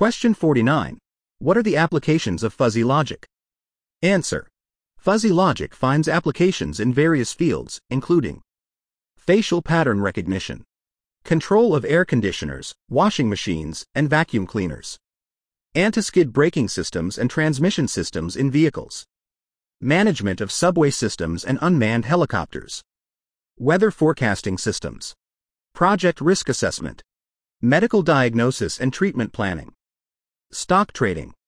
Question 49. What are the applications of fuzzy logic? Answer. Fuzzy logic finds applications in various fields, including facial pattern recognition, control of air conditioners, washing machines, and vacuum cleaners, anti-skid braking systems and transmission systems in vehicles, management of subway systems and unmanned helicopters, weather forecasting systems, project risk assessment, medical diagnosis and treatment planning, stock trading,